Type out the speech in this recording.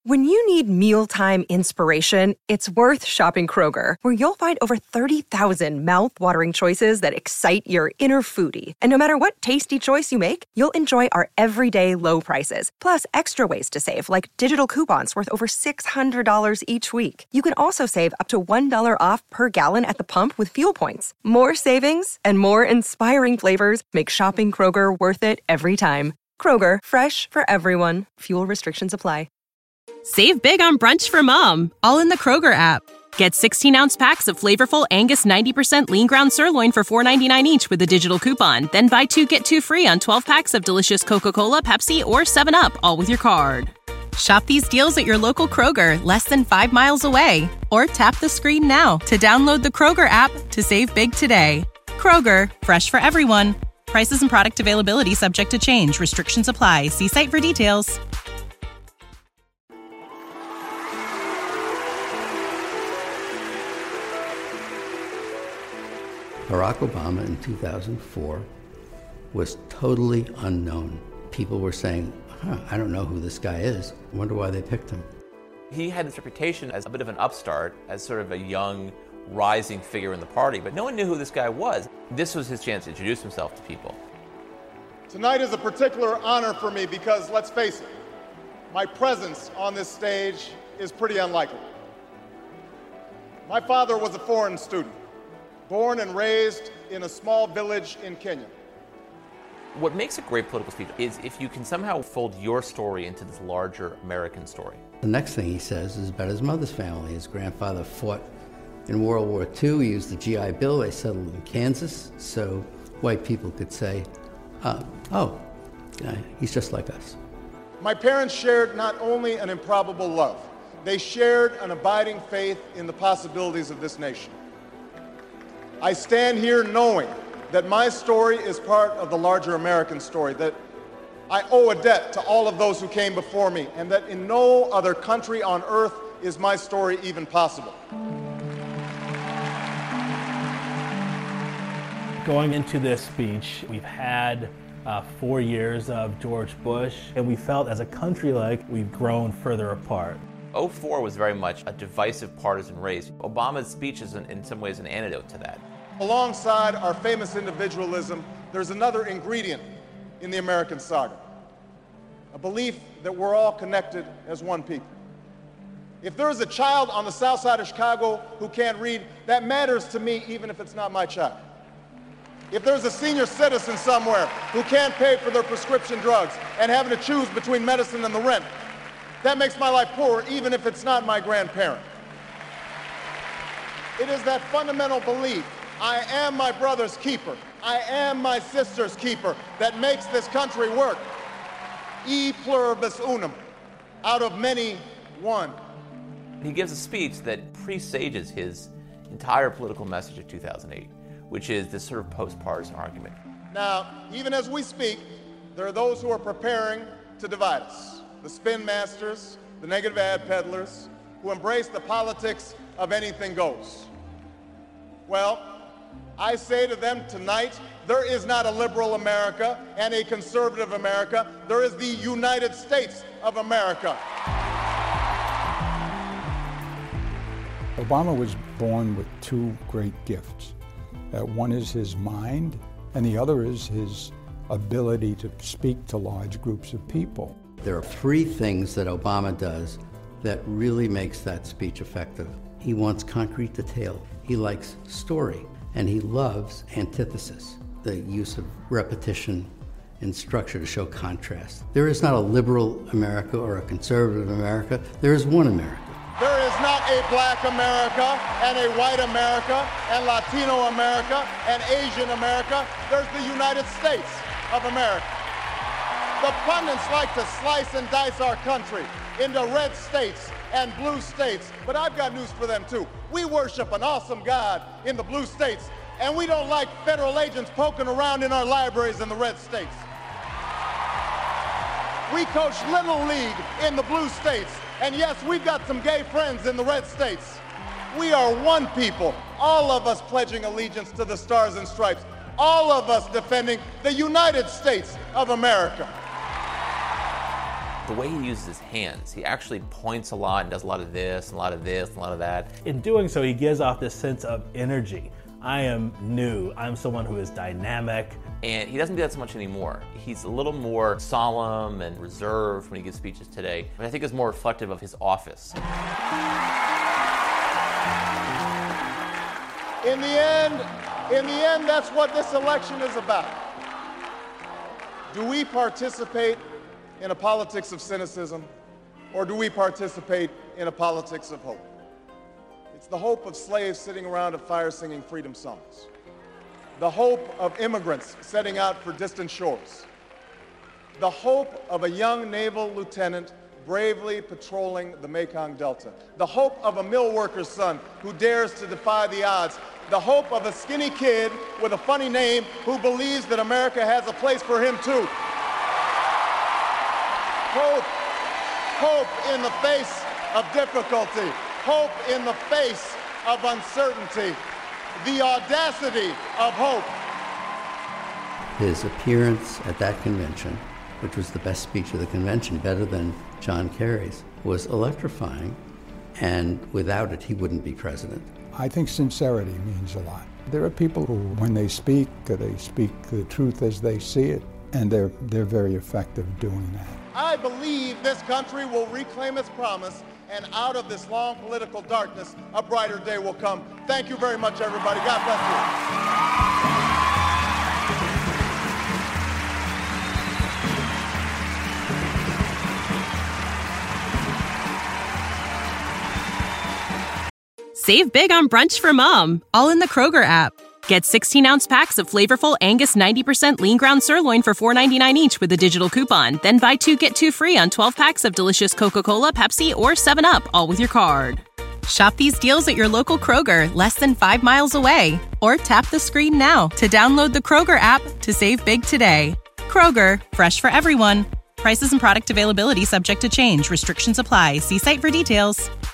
When you need mealtime inspiration, it's worth shopping Kroger, where you'll find over 30,000 mouth-watering choices that excite your inner foodie. And no matter what tasty choice you make, you'll enjoy our everyday low prices, plus extra ways to save, like digital coupons worth over $600 each week. You can also save up to $1 off per gallon at the pump with fuel points. More savings and more inspiring flavors make shopping Kroger worth it every time. Kroger, fresh for everyone. Fuel restrictions apply. Save big on brunch for mom, all in the Kroger app. Get 16-ounce packs of flavorful Angus 90% lean ground sirloin for $4.99 each with a digital coupon. Then buy 2, get 2 free on 12 packs of delicious Coca-Cola, Pepsi, or 7-Up, all with your card. Shop these deals at your local Kroger, less than 5 miles away. Or tap the screen now to download the Kroger app to save big today. Kroger, fresh for everyone. Prices and product availability subject to change. Restrictions apply. See site for details. Barack Obama in 2004 was totally unknown. People were saying, I don't know who this guy is. I wonder why they picked him. He had this reputation as a bit of an upstart, as sort of a young, rising figure in the party, but no one knew who this guy was. This was his chance to introduce himself to people. Tonight is a particular honor for me because, let's face it, my presence on this stage is pretty unlikely. My father was a foreign student, born and raised in a small village in Kenya. What makes a great political speech is if you can somehow fold your story into this larger American story. The next thing he says is about his mother's family. His grandfather fought in World War II. He used the GI Bill. They settled in Kansas, so white people could say, he's just like us. My parents shared not only an improbable love, they shared an abiding faith in the possibilities of this nation. I stand here knowing that my story is part of the larger American story, that I owe a debt to all of those who came before me, and that in no other country on earth is my story even possible. Going into this speech, we've had 4 years of George Bush, and we felt as a country like we've grown further apart. 2004 was very much a divisive partisan race. Obama's speech is in some ways an antidote to that. Alongside our famous individualism, there's another ingredient in the American saga, a belief that we're all connected as one people. If there is a child on the south side of Chicago who can't read, that matters to me even if it's not my child. If there's a senior citizen somewhere who can't pay for their prescription drugs and having to choose between medicine and the rent, that makes my life poorer even if it's not my grandparent. It is that fundamental belief, I am my brother's keeper, I am my sister's keeper, that makes this country work. E pluribus unum, out of many, one. He gives a speech that presages his entire political message of 2008, which is this sort of post-partisan argument. Now, even as we speak, there are those who are preparing to divide us. The spin masters, the negative ad peddlers, who embrace the politics of anything goes. Well, I say to them tonight, there is not a liberal America and a conservative America. There is the United States of America. Obama was born with two great gifts. One is his mind, and the other is his ability to speak to large groups of people. There are three things that Obama does that really makes that speech effective. He wants concrete detail. He likes story. And he loves antithesis, the use of repetition and structure to show contrast. There is not a liberal America or a conservative America. There is one America. There is not a black America and a white America and Latino America and Asian America. There's the United States of America. The pundits like to slice and dice our country into red states and blue states, but I've got news for them too. We worship an awesome God in the blue states, and we don't like federal agents poking around in our libraries in the red states. We coach Little League in the blue states, and yes, we've got some gay friends in the red states. We are one people, all of us pledging allegiance to the Stars and Stripes, all of us defending the United States of America. the way he uses his hands. He actually points a lot and does a lot of this, and a lot of this, and a lot of that. In doing so, he gives off this sense of energy. I am new. I'm someone who is dynamic. And he doesn't do that so much anymore. He's a little more solemn and reserved when he gives speeches today, but I think is more reflective of his office. In the end, that's what this election is about. Do we participate in a politics of cynicism, or do we participate in a politics of hope? It's the hope of slaves sitting around a fire singing freedom songs. The hope of immigrants setting out for distant shores. The hope of a young naval lieutenant bravely patrolling the Mekong Delta. The hope of a mill worker's son who dares to defy the odds. The hope of a skinny kid with a funny name who believes that America has a place for him too. Hope in the face of difficulty. Hope in the face of uncertainty. The audacity of hope. His appearance at that convention, which was the best speech of the convention, better than John Kerry's, was electrifying, and without it, he wouldn't be president. I think sincerity means a lot. There are people who, when they speak the truth as they see it, and they're very effective doing that. I believe this country will reclaim its promise, and out of this long political darkness, a brighter day will come. Thank you very much, everybody. God bless you. Save big on brunch for mom, all in the Kroger app. Get 16-ounce packs of flavorful Angus 90% lean ground sirloin for $4.99 each with a digital coupon. Then buy 2, get 2 free on 12 packs of delicious Coca-Cola, Pepsi, or 7-Up, all with your card. Shop these deals at your local Kroger, less than 5 miles away. Or tap the screen now to download the Kroger app to save big today. Kroger, fresh for everyone. Prices and product availability subject to change. Restrictions apply. See site for details.